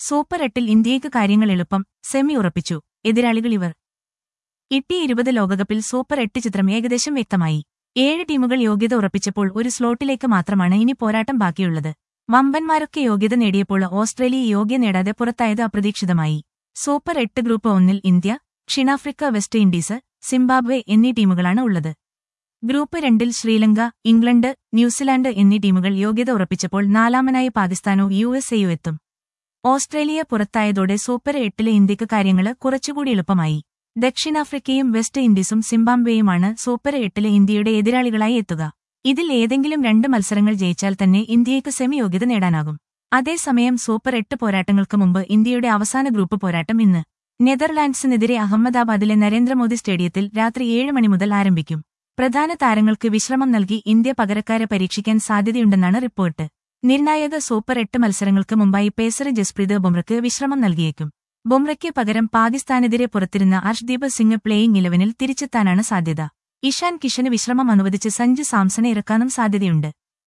Super 8-ൽ ഇന്ത്യയ്ക്ക് കാര്യങ്ങൾ എളുപ്പം, സെമി ഉറപ്പിച്ചു. എതിരാളികൾ ഇവർ. ടി20 ലോകകപ്പിൽ സൂപ്പർ 8 ചിത്രം ഏകദേശം വ്യക്തമായി. 7 ടീമുകൾ യോഗ്യത ഉറപ്പിച്ചപ്പോൾ ഒരു സ്ലോട്ടിലേക്ക് മാത്രമാണ് ഇനി പോരാട്ടം ബാക്കിയുള്ളത്. വമ്പന്മാരൊക്കെ യോഗ്യത നേടിയപ്പോൾ ഓസ്ട്രേലിയ യോഗ്യത നേടാതെ പുറത്തായത് അപ്രതീക്ഷിതമായി. സൂപ്പർ 8 ഗ്രൂപ്പ് 1-ൽ ഇന്ത്യ, ദക്ഷിണാഫ്രിക്ക, വെസ്റ്റ് ഇൻഡീസ്, സിംബാബ്വെ എന്നീ ടീമുകളാണ് ഉള്ളത്. ഗ്രൂപ്പ് 2-ൽ ശ്രീലങ്ക, ഇംഗ്ലണ്ട്, ന്യൂസിലാൻഡ് എന്നീ ടീമുകൾ യോഗ്യത ഉറപ്പിച്ചപ്പോൾ നാലാമനായി പാകിസ്ഥാനോ യുഎസ്എയോ എത്തും. ഓസ്ട്രേലിയ പുറത്തായതോടെ സൂപ്പർ 8-ലെ ഇന്ത്യക്ക് കാര്യങ്ങള് കുറച്ചുകൂടി എളുപ്പമായി. ദക്ഷിണാഫ്രിക്കയും വെസ്റ്റ് ഇൻഡീസും സിംബാബ്വേയുമാണ് സൂപ്പർ 8-ലെ ഇന്ത്യയുടെ എതിരാളികളായി എത്തുക. ഇതിൽ ഏതെങ്കിലും 2 മത്സരങ്ങൾ ജയിച്ചാൽ തന്നെ ഇന്ത്യയ്ക്ക് സെമി യോഗ്യത നേടാനാകും. അതേസമയം സൂപ്പർ 8 പോരാട്ടങ്ങൾക്ക് മുമ്പ് ഇന്ത്യയുടെ അവസാന ഗ്രൂപ്പ് പോരാട്ടം ഇന്ന് നെതർലാൻഡ്സിനെതിരെ അഹമ്മദാബാദിലെ നരേന്ദ്രമോദി സ്റ്റേഡിയത്തിൽ രാത്രി 7 മണി മുതൽ ആരംഭിക്കും. പ്രധാന താരങ്ങൾക്ക് വിശ്രമം നൽകി ഇന്ത്യ പകരക്കാരെ പരീക്ഷിക്കാൻ സാധ്യതയുണ്ടെന്നാണ് റിപ്പോർട്ട്. നിർണായക സൂപ്പർ 8 മത്സരങ്ങൾക്ക് മുമ്പായി പേസർ ജസ്പ്രീത് ബുംറയ്ക്ക് വിശ്രമം നൽകിയേക്കും. ബുംറയ്ക്ക് പകരം പാകിസ്ഥാനെതിരെ പുറത്തിരുന്ന അർഷ്ദീപ് സിംഗ് പ്ലേയിംഗ് 11-ൽ തിരിച്ചെത്താനാണ് സാധ്യത. ഇഷാൻ കിഷന് വിശ്രമം അനുവദിച്ച് സഞ്ജു സാംസണെ ഇറക്കാനും സാധ്യതയുണ്ട്.